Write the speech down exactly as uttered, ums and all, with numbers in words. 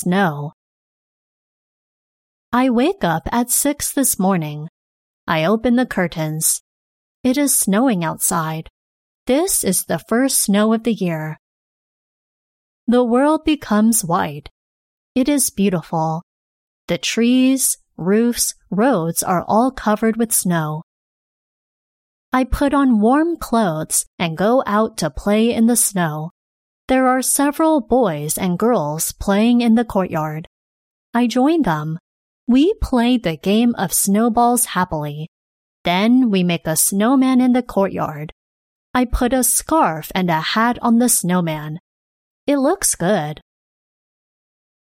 snow. I wake up at six this morning. I open the curtains. It is snowing outside. This is the first snow of the year. The world becomes white. It is beautiful. The trees, roofs, roads are all covered with snow. I put on warm clothes and go out to play in the snow. There are several boys and girls playing in the courtyard. I join them. We play the game of snowballs happily. Then we make a snowman in the courtyard. I put a scarf and a hat on the snowman. It looks good.